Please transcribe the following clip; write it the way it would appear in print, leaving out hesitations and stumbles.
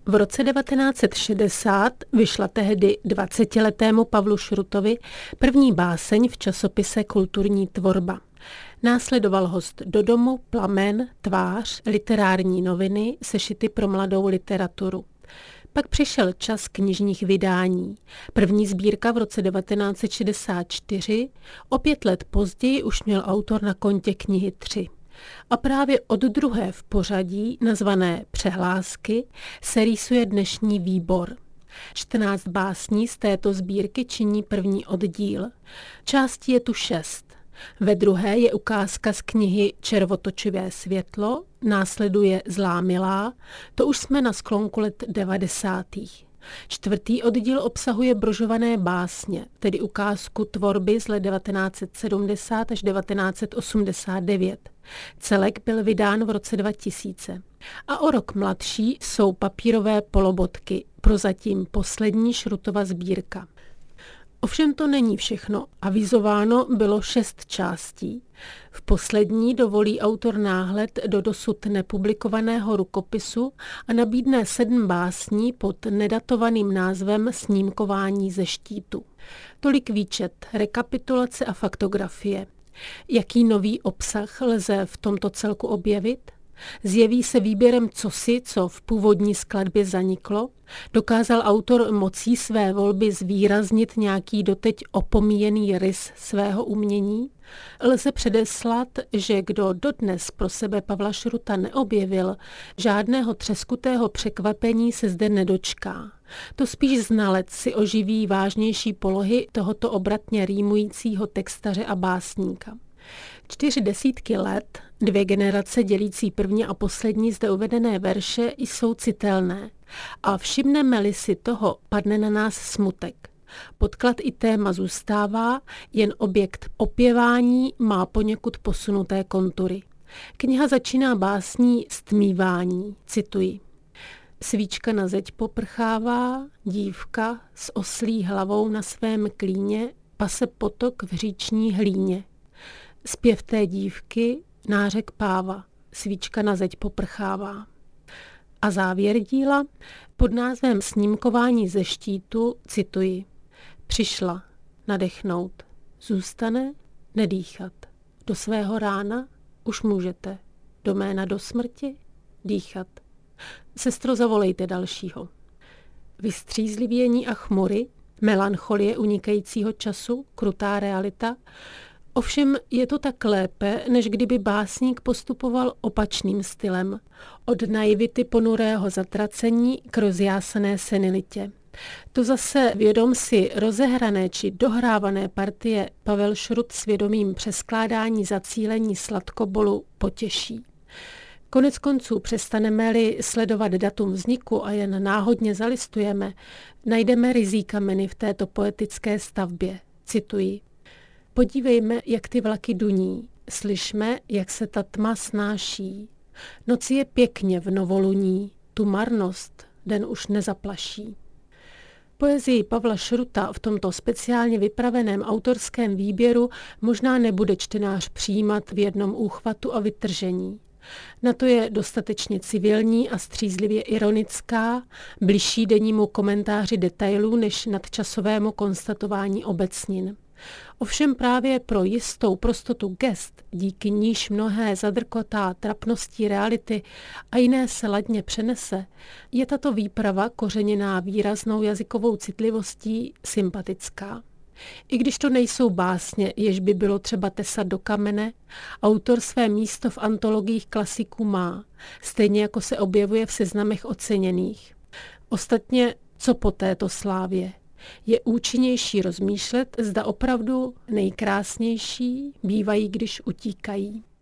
V roce 1960 vyšla tehdy 20letému Pavlu Šrutovi první báseň v časopise Kulturní tvorba. Následoval host do domu, Plamen, Tvář, Literární noviny, sešity pro mladou literaturu. Pak přišel čas knižních vydání. První sbírka v roce 1964, o 5 let později už měl autor na kontě knihy 3. A právě od druhé v pořadí, nazvané Přehlásky, se rýsuje dnešní výbor. 14 básní z této sbírky činí první oddíl. Částí je tu 6. Ve druhé je ukázka z knihy Červotočivé světlo, následuje Zlá milá, to už jsme na sklonku let 90. 4. oddíl obsahuje brožované básně, tedy ukázku tvorby z let 1970 až 1989. Celek byl vydán v roce 2000. A o rok mladší jsou papírové polobotky, prozatím poslední Šrutova sbírka. Ovšem to není všechno. Avizováno bylo 6 částí. V poslední dovolí autor náhled do dosud nepublikovaného rukopisu a nabídne 7 básní pod nedatovaným názvem Snímkování ze štítu. Tolik výčet, rekapitulace a faktografie. Jaký nový obsah lze v tomto celku objevit? Zjeví se výběrem cosi, co v původní skladbě zaniklo? Dokázal autor mocí své volby zvýraznit nějaký doteď opomíjený rys svého umění? Lze předeslat, že kdo dodnes pro sebe Pavla Šruta neobjevil, žádného třeskutého překvapení se zde nedočká. To spíš znalec si oživí vážnější polohy tohoto obratně rýmujícího textaře a básníka. 4 desítky let, 2 generace dělící první a poslední zde uvedené verše jsou citelné. A všimneme-li si toho, padne na nás smutek. Podklad i téma zůstává, jen objekt opěvání má poněkud posunuté kontury. Kniha začíná básní Stmívání, cituji. Svíčka na zeď poprchává, dívka s oslí hlavou na svém klíně pase potok v říční hlíně. Zpěv té dívky, nářek páva, svíčka na zeď poprchává. A závěr díla pod názvem Snímkování ze štítu, cituji. Přišla nadechnout, zůstane nedýchat. Do svého rána už můžete, do jména do smrti dýchat. Sestro, zavolejte dalšího. Vystřízlivění a chmury, melancholie unikajícího času, krutá realita. Ovšem je to tak lépe, než kdyby básník postupoval opačným stylem. Od naivity ponurého zatracení k rozjásané senilitě. To zase vědom si rozehrané či dohrávané partie Pavel Šrut s vědomím přeskládání zacílení sladkobolu potěší. Konec konců přestaneme-li sledovat datum vzniku a jen náhodně zalistujeme, najdeme ryzí kameny v této poetické stavbě. Cituji. Podívejme, jak ty vlaky duní, slyšme, jak se ta tma snáší. Noc je pěkně v novoluní, tu marnost den už nezaplaší. Poezii Pavla Šruta v tomto speciálně vypraveném autorském výběru možná nebude čtenář přijímat v jednom úchvatu a vytržení. Na to je dostatečně civilní a střízlivě ironická, bližší dennímu komentáři detailů než nadčasovému konstatování obecnin. Ovšem právě pro jistou prostotu gest, díky níž mnohé zadrkotá trapností reality a jiné se ladně přenese, je tato výprava kořeněná výraznou jazykovou citlivostí sympatická. I když to nejsou básně, jež by bylo třeba tesat do kamene, autor své místo v antologiích klasiků má, stejně jako se objevuje v seznamech oceněných. Ostatně, co po této slávě? Je účinnější rozmýšlet, zda opravdu nejkrásnější bývají, když utíkají.